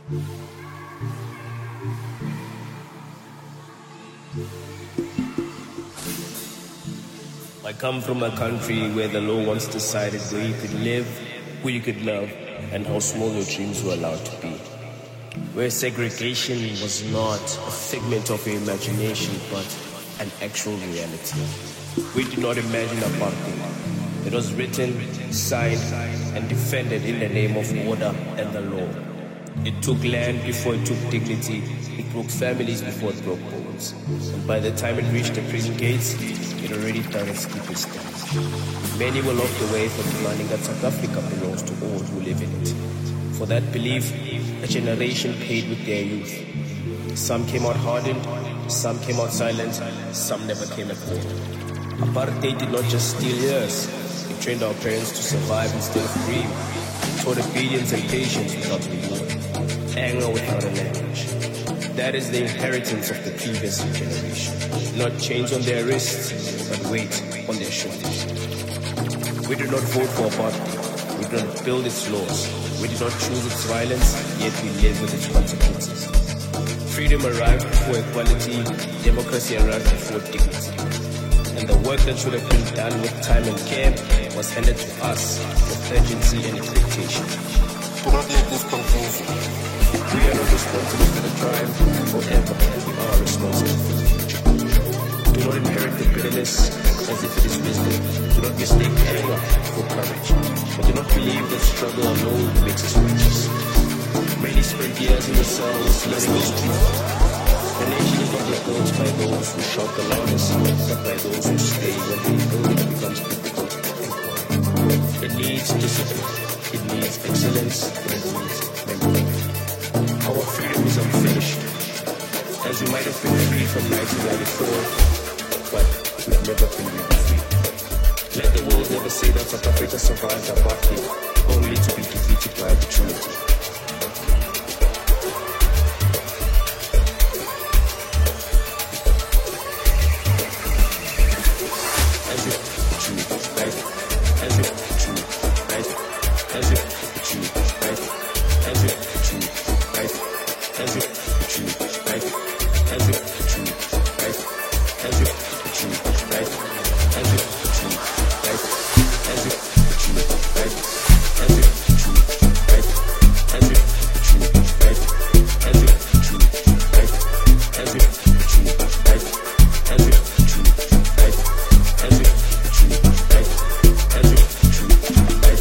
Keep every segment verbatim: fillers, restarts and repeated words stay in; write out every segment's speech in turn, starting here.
I come from a country where the law once decided where you could live, who you could love, and how small your dreams were allowed to be. Where segregation was not a figment of your imagination, but an actual reality. We did not imagine apartheid. It was written, signed, and defended in the name of order and the law. It took land before it took dignity. It broke families before it broke bones. And by the time it reached the prison gates, it already done its deepest dance. Many were locked away for demanding that South Africa belongs to all who live in it. For that belief, a generation paid with their youth. Some came out hardened, some came out silent, some never came at all. Apartheid did not just steal years. It trained our parents to survive instead of dream. It taught obedience and patience without reward, anger without a language. That is the inheritance of the previous generation. Not chains on their wrists, but weight on their shoulders. We did not vote for apartheid. We did not build its laws. We did not choose its violence, yet we live with its consequences. Freedom arrived before equality, democracy arrived before dignity. And the work that should have been done with time and care was handed to us with urgency and expectation. Do not let this confuse you. We are not responsible for the crime forever, and we are responsible for the future. Do not inherit the bitterness as if it is wisdom. Do not mistake anger for courage. But do not believe that struggle alone makes us righteous. Many spent years in the cells learning this truth. The nation is not built by those who shout the loudest, but by those who stay when the building becomes difficult and quiet. It needs discipline. It needs excellence. And it needs memory. Our freedom is unfinished, as we might have been free from nineteen ninety-four, but we've never been really free. Let the world never say that South Africa survived apartheid, only to be defeated by opportunity. As if opportunity, right? As if opportunity, right? As if opportunity, right? As if opportunity. As if the truth, right? As if the truth, right? As if the truth, right? As if the truth, right? As if the truth, right? As if the truth, right? As if the truth, right? As if the truth, right? As if the truth, right? As if the truth, right? As if the truth, right? As if the truth, right?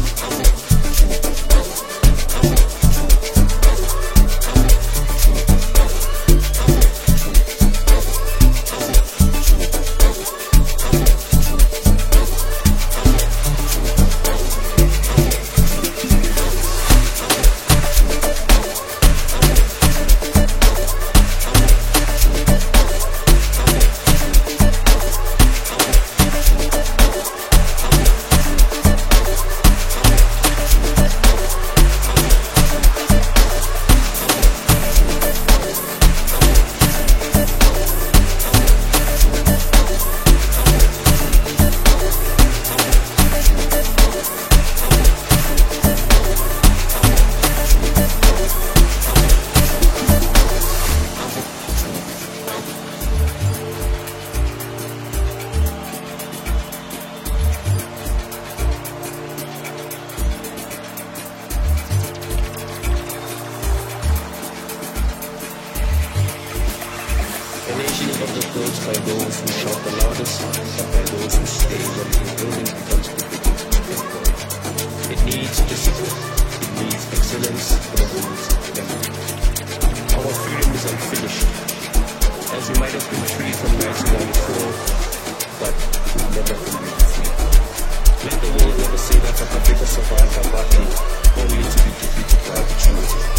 The nation is not built by those who shout the loudest, but by those who stay when the building becomes difficult and quiet. It needs discipline, it needs excellence, and it needs memory. Our freedom is unfinished, as we might have been free from nineteen ninety-four, but we've never been really free. Let the world never say that South Africa survived apartheid, only to be defeated by opportunity.